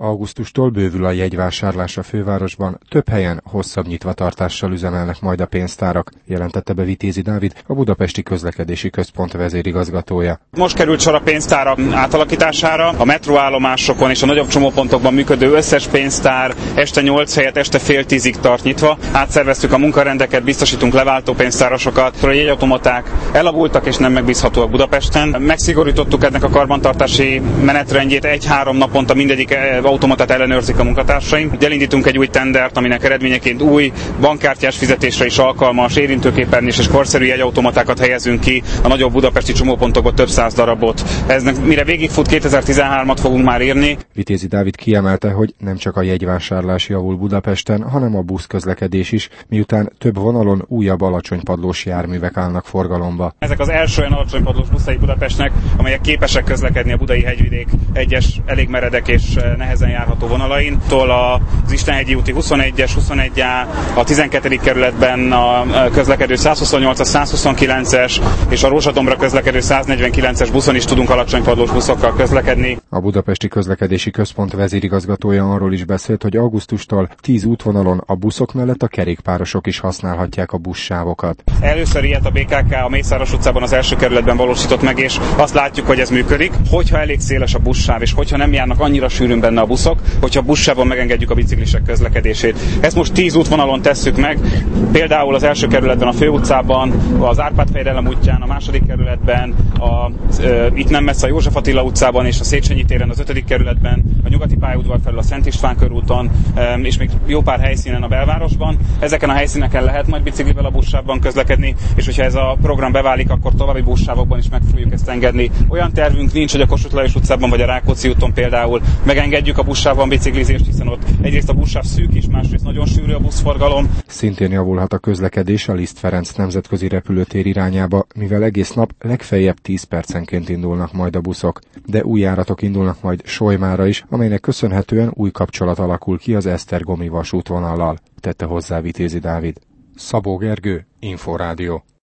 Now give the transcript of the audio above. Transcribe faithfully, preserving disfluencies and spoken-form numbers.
Augusztustól bővül a jegyvásárlás a fővárosban, több helyen hosszabb nyitvatartással üzemelnek majd a pénztárak, jelentette be Vitézi Dávid, a Budapesti Közlekedési Központ vezérigazgatója. Most került sor a pénztárak átalakítására, a metróállomásokon és a nagyobb csomópontokban működő összes pénztár este nyolc helyett este fél tízig tart nyitva. Átszerveztük a munkarendeket, biztosítunk leváltó pénztárasokat, a jegyautomaták elavultak és nem megbízhatóak Budapesten. Megszigorítottuk ennek a karbantartási menetrendjét, egy-három naponta mindegyik automatát ellenőrzik a munkatársaim. Elindítunk egy új tendert, aminek eredményeként új bankkártyás fizetésre is alkalmas, érintőképernyős és korszerű jegyautomatákat helyezünk ki a nagyobb budapesti csomópontokban, több száz darabot. Eznek mire végigfut kétezer-tizenhármat fogunk már írni. Vitézi Dávid kiemelte, hogy nem csak a jegyvásárlás javul Budapesten, hanem a buszközlekedés is, miután több vonalon újabb alacsonypadlós járművek állnak forgalomba. Ezek az első olyan alacsonypadlós buszai Budapestnek, amelyek képesek közlekedni a budai hegyvidék egyes elég meredek és nehezen járható vonalain. Tól az Istenhegyi úti huszonegyes, huszonegy á, a tizenkettedik kerületben a közlekedő százhuszonnyolcas, százhuszonkilences és a Rózsadombra közlekedő száznegyvenkilences buszon is tudunk alacsonypadlós buszokkal közlekedni. A Budapesti Közlekedési Központ vezérigazgatója arról is beszélt, hogy augusztustól tíz útvonalon a buszok mellett a kerékpárosok is használhatják a buszsávokat. Először ilyet a bé ká ká a Mészáros utcában az első kerületben valósított meg, és azt látjuk, hogy ez működik. Hogyha elég széles a buszsáv, és hogyha nem járnak annyira sűrűn benne a buszok, hogyha a buszsávon megengedjük a biciklisek közlekedését. Ezt most tíz útvonalon tesszük meg, például az első kerületben a Főutcában, az Árpád-fejedelem útján, a második kerületben, a, e, itt nem messze a József Attila utcában és a Széchenyi téren az ötödik kerületben, a Nyugati pályaudvar felül a Szent István körúton, e, és még jó pár helyszínen a belvárosban. Ezeken a helyszíneken lehet majd biciklivel a buszsávban közlekedni, és hogyha ez a program beválik, akkor további buszsávokban is meg fogjuk ezt engedni. Olyan tervünk nincs, hogy a Kossuth Lajos utcában vagy a Rákóczi úton például megengedjük a buszsávban biciklizést, hiszen ott egyrészt a buszsáv szűk is, másrészt nagyon sűrű a buszforgalom. Szintén javulhat a közlekedés a Liszt Ferenc nemzetközi repülőtér irányába, mivel egész nap legfeljebb tíz percenként indulnak majd a buszok, de új járatok indulnak majd Solymára is, amelynek köszönhetően új kapcsolat alakul ki az esztergomi vasútvonallal, tette hozzá Vitézi Dávid. Szabó Gergő, Inforádió.